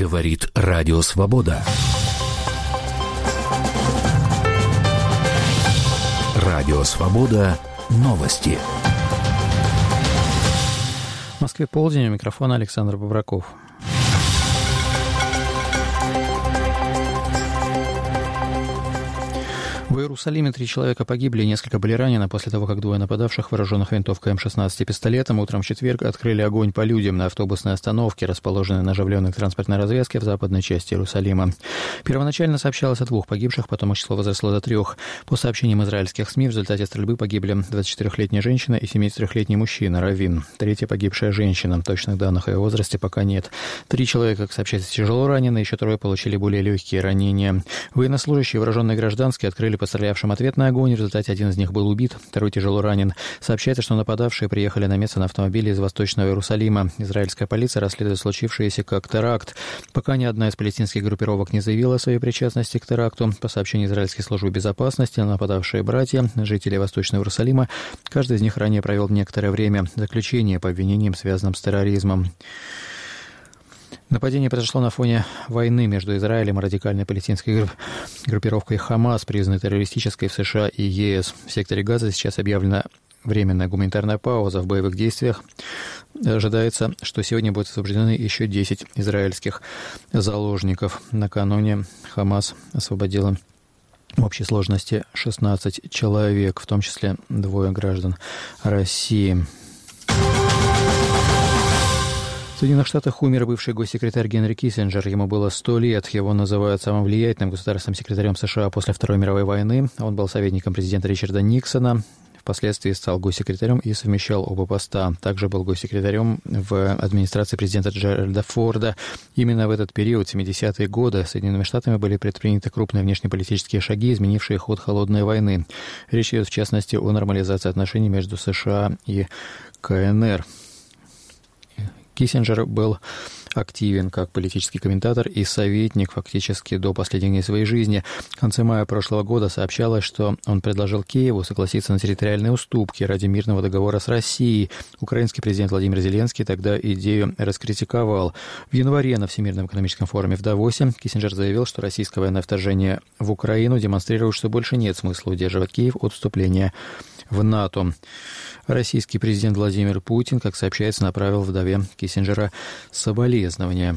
Говорит Радио Свобода. Радио Свобода. Новости. В Москве полдень, у микрофона Александр Бобраков. В Иерусалиме 3 человека погибли и несколько были ранены после того, как двое нападавших, вооруженных винтовкой М-16 и пистолетом, утром в четверг открыли огонь по людям на автобусной остановке, расположенной на оживленной транспортной развязке в западной части Иерусалима. Первоначально сообщалось о 2 погибших, потом их число возросло до 3. По сообщениям израильских СМИ, в результате стрельбы погибли 24-летняя женщина и 73-летний мужчина, раввин. 3-я погибшая женщина. Точных данных о ее возрасте пока нет. 3 человека, как сообщается, тяжело ранены, еще 3 получили более легкие ранения. Военнослужащие, вооруженные гражданские, открыли по стрелявшим ответный огонь. В результате один из них был убит, 2 тяжело ранен. Сообщается, что нападавшие приехали на место на автомобиле из Восточного Иерусалима. Израильская полиция расследует случившееся как теракт. Пока ни одна из палестинских группировок не заявила о своей причастности к теракту. По сообщению израильской службы безопасности, нападавшие братья, жители Восточного Иерусалима, каждый из них ранее провел некоторое время заключение по обвинениям, связанным с терроризмом. Нападение произошло на фоне войны между Израилем и радикальной палестинской группировкой «Хамас», признанной террористической в США и ЕС. В секторе Газа сейчас объявлена временная гуманитарная пауза в боевых действиях. Ожидается, что сегодня будут освобождены еще 10 израильских заложников. Накануне «Хамас» освободила в общей сложности 16 человек, в том числе 2 граждан России. В Соединенных Штатах умер бывший госсекретарь Генри Киссинджер. Ему было 100 лет. Его называют самым влиятельным государственным секретарем США после Второй мировой войны. Он был советником президента Ричарда Никсона. Впоследствии стал госсекретарем и совмещал оба поста. Также был госсекретарем в администрации президента Джеральда Форда. Именно в этот период, 70-е годы, Соединенными Штатами были предприняты крупные внешнеполитические шаги, изменившие ход холодной войны. Речь идет, в частности, о нормализации отношений между США и КНР. Киссинджер был активен как политический комментатор и советник фактически до последних дней своей жизни. В конце мая прошлого года сообщалось, что он предложил Киеву согласиться на территориальные уступки ради мирного договора с Россией. Украинский президент Владимир Зеленский тогда идею раскритиковал. В январе на Всемирном экономическом форуме в Давосе Киссинджер заявил, что российское военное вторжение в Украину демонстрирует, что больше нет смысла удерживать Киев от вступления в НАТО. Российский президент Владимир Путин, как сообщается, направил вдове Киссинджера соболезнования.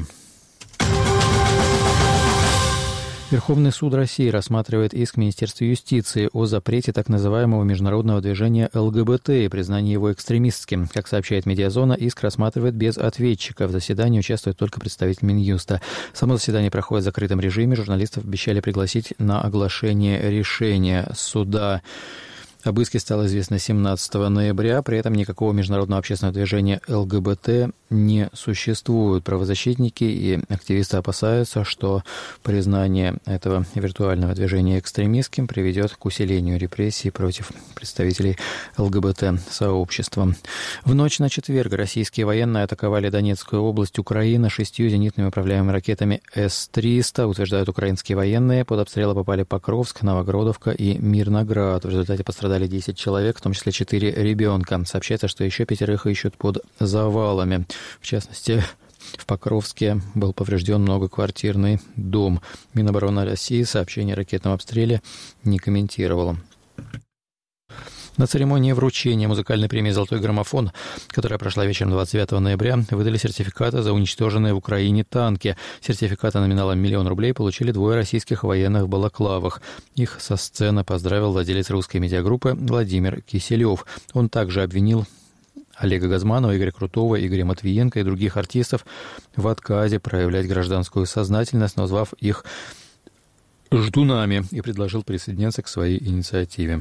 Верховный суд России рассматривает иск Министерства юстиции о запрете так называемого международного движения ЛГБТ и признании его экстремистским. Как сообщает «Медиазона», иск рассматривает без ответчика. В заседании участвует только представитель Минюста. Само заседание проходит в закрытом режиме. Журналистов обещали пригласить на оглашение решения суда. Об иске стало известно 17 ноября, при этом никакого международного общественного движения ЛГБТ не существует. Правозащитники и активисты опасаются, что признание этого виртуального движения экстремистским приведет к усилению репрессий против представителей ЛГБТ-сообщества. В ночь на четверг российские военные атаковали Донецкую область Украины 6 зенитными управляемыми ракетами С-300, утверждают украинские военные. Под обстрелы попали Покровск, Новогродовка и Мирноград. В результате пострадали 10 человек, в том числе 4 ребенка. Сообщается, что еще 5 ищут под завалами. В частности, в Покровске был поврежден многоквартирный дом. Минобороны России сообщение о ракетном обстреле не комментировало. На церемонии вручения музыкальной премии «Золотой граммофон», которая прошла вечером 29 ноября, выдали сертификаты за уничтоженные в Украине танки. Сертификаты номиналом 1 000 000 рублей получили 2 российских военных в балаклавах. Их со сцены поздравил владелец русской медиагруппы Владимир Киселев. Он также обвинил Олега Газманова, Игоря Крутого, Игоря Матвиенко и других артистов в отказе проявлять гражданскую сознательность, назвав их «ждунами», и предложил присоединяться к своей инициативе.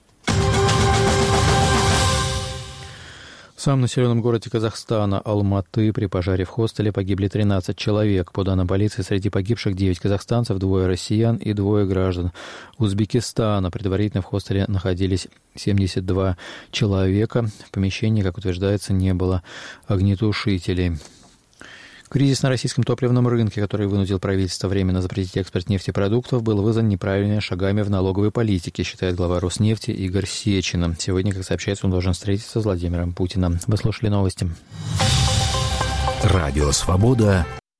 В самом населенном городе Казахстана Алматы при пожаре в хостеле погибли 13 человек. По данным полиции, среди погибших 9 казахстанцев, 2 россиян и 2 граждан Узбекистана. Предварительно в хостеле находились 72 человека. В помещении, как утверждается, не было огнетушителей. Кризис на российском топливном рынке, который вынудил правительство временно запретить экспорт нефтепродуктов, был вызван неправильными шагами в налоговой политике, считает глава Роснефти Игорь Сечин. Сегодня, как сообщается, он должен встретиться с Владимиром Путиным. Вы слушали новости. Радио «Свобода».